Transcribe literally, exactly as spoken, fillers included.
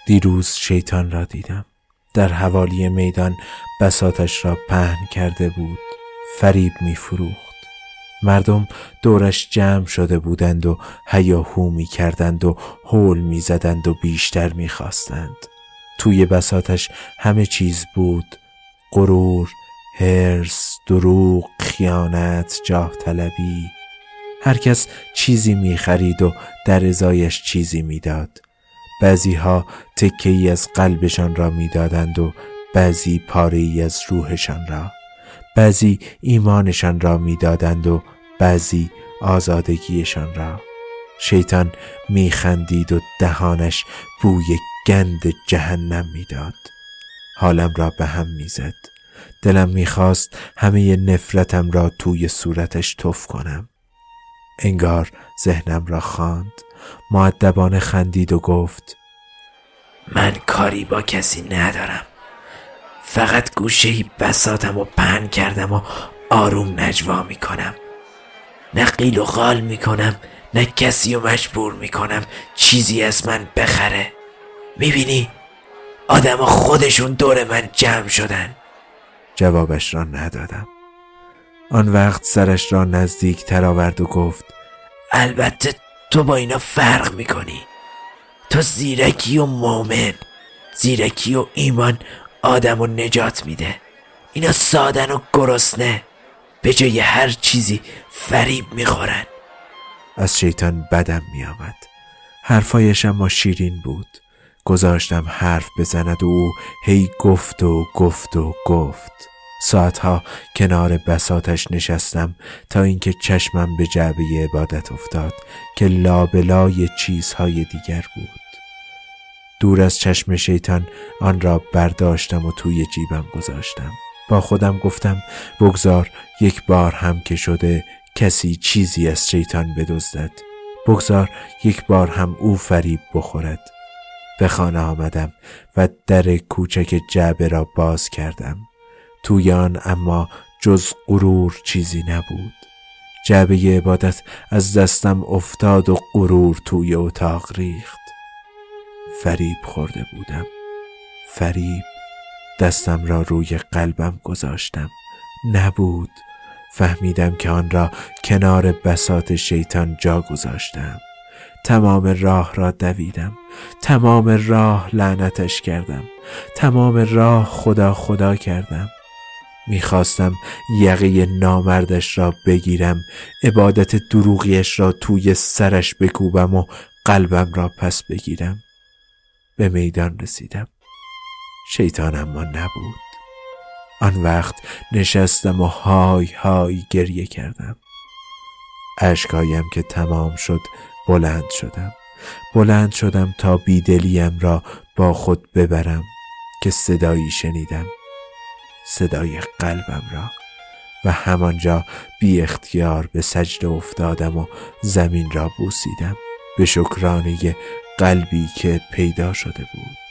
دیروز شیطان را دیدم. در حوالی میدان بساطش را پهن کرده بود. فریب می فروخت. مردم دورش جمع شده بودند و هیاهو می کردند و هول می زدند و بیشتر می خواستند. توی بساطش همه چیز بود: غرور، حرص، دروغ، خیانت، جاه طلبی. هر کس چیزی می خرید و در ازایش چیزی می داد. بعضی ها تکه ای از قلبشان را می دادند و بعضی پاره ای از روحشان را. بعضی ایمانشان را می دادند و بعضی آزادگیشان را. شیطان می خندید و دهانش بوی گند جهنم می داد. حالم را به هم می زد. دلم می خواست همه نفرتم را توی صورتش تف کنم. انگار ذهنم را خواند. مؤدبانه خندید و گفت: من کاری با کسی ندارم، فقط گوشه‌ای بساطم و پهن کردم و آروم نجوا میکنم. نه قیل و قال میکنم، نه کسی رو مجبور میکنم چیزی از من بخره. میبینی آدم ها خودشون دور من جمع شدن. جوابش را ندادم. آن وقت سرش را نزدیک تر آورد و گفت: البته تو با اینا فرق میکنی. تو زیرکی و مومن. زیرکی و ایمان آدم رو نجات میده. اینا سادن و گرسنه، به جای هر چیزی فریب میخورن. از شیطان بدم میآمد. حرفایش اما شیرین بود. گذاشتم حرف بزند و او هی گفت و گفت و گفت. ساعتها کنار بساطش نشستم تا اینکه چشمم به جعبه عبادت افتاد که لابلای چیزهای دیگر بود. دور از چشم شیطان آن را برداشتم و توی جیبم گذاشتم. با خودم گفتم بگذار یک بار هم که شده کسی چیزی از شیطان بدزدد. بگذار یک بار هم او فریب بخورد. به خانه آمدم و در کوچک جعبه را باز کردم. توی آن اما جز غرور چیزی نبود. جعبه عبادت از دستم افتاد و غرور توی اتاق ریخت. فریب خورده بودم. فریب. دستم را روی قلبم گذاشتم. نبود. فهمیدم که آن را کنار بساط شیطان جا گذاشتم. تمام راه را دویدم. تمام راه لعنتش کردم. تمام راه خدا خدا کردم. میخواستم یقه نامردش را بگیرم، عبادت دروغیش را توی سرش بکوبم و قلبم را پس بگیرم. به میدان رسیدم. شیطان اما نبود. آن وقت نشستم و های های گریه کردم. اشکایم که تمام شد بلند شدم. بلند شدم تا بیدلیم را با خود ببرم که صدایی شنیدم. صدای قلبم را. و همانجا بی اختیار به سجده افتادم و زمین را بوسیدم به شکرانه قلبی که پیدا شده بود.